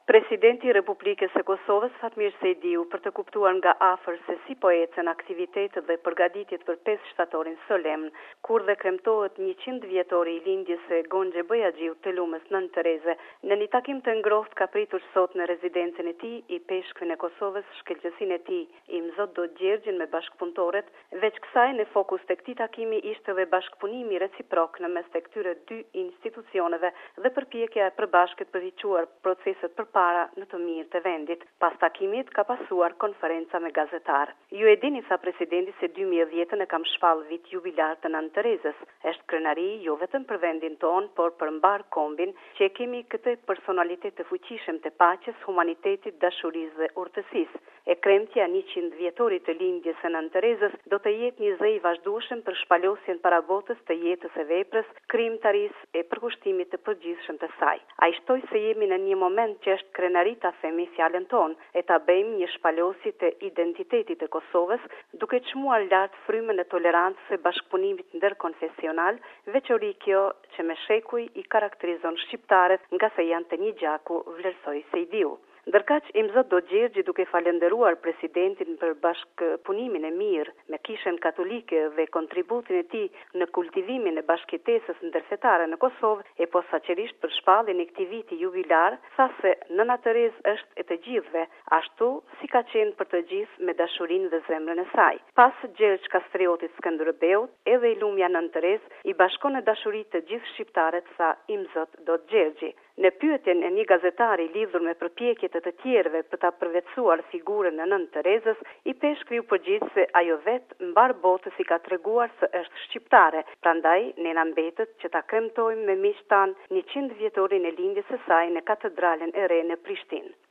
Presidenti i Republikës së Kosovës Fatmir Sejdiu për të kuptuar nga afër se si po ecën aktivitetet dhe përgatitjet për 5 shtatorin solemn, kur dhe kremtohet 100 vjetori i lindjes së Gonxhe Bojaxhiut të lumës Nën Tereze, në një takim të ngrohtë ka pritur sot në rezidencën e tij i peshkvin e Kosovës, shkëlqësinë e tij i Mzot Dot Gjergjin me bashkëpunëtorët. Veç kësaj, në fokus të këtij takimi ishte edhe bashkëpunimi reciprok në mes të këtyre dy institucioneve dhe përpjekja e përbashkët për të çuar proceset para në të mirë të vendit. Pas takimit ka pasuar konferenca me gazetar. Ju e dini, tha presidenti, se 2010 e kam shpall vit jubilar të Nën Terezës. Është krenari jo vetëm për vendin ton, por për mbar kombin që e kemi këtë personalitet të fuqishëm të paqes, humanitetit, dashurisë dhe urtësisë. E kremtja 100 vjetorit të lindjes së Nën Terezës do të jetë një zë i vazhdueshëm për shpalosjen para botës të jetës e veprës, krijimtarisë e përkushtimit të përgjithshëm të saj. Ai shtoi se jemi në një moment që është krenari ta themi fjalën tonë e ta bëjmë një shpalosje të identitetit të Kosovës, duke çmuar lart frymën e tolerancës e bashkëpunimit ndërkonfesional, veçori kjo që me shekuj i karakterizon shqiptarët nga se janë të një gjaku, vlerësoi Sejdiu. Ndërkaq, i Mzot Dot Gjergji, duke falendëruar presidentin për bashkëpunimin e mirë me Kishën Katolike dhe kontributin e tij në kultivimin e bashkëtesës ndërfetare në Kosovë, e posaçërisht për shpalljen e këtij viti jubilar, tha se Nëna Terezë është e të gjithëve, ashtu si ka qenë për të gjithë me dashurinë dhe zemrën e saj. Pas Gjergj Kastriotit Skënderbeut, edhe i lumja Nën Terezë i bashkon në dashuri të gjithë shqiptarët, tha i Mzot Dot Gjergji. Në pyetjen e një gazetari lidhur me përpjekjet e të tjerëve për ta përvetësuar figurën e Nën Terezës, i peshkvi u përgjigj se ajo vetë mbar botës i ka treguar se është shqiptare, prandaj ne na mbetet që ta kremtojmë me miq tan 100 vjetorin e lindjes së saj në katedralen e re në Prishtinë.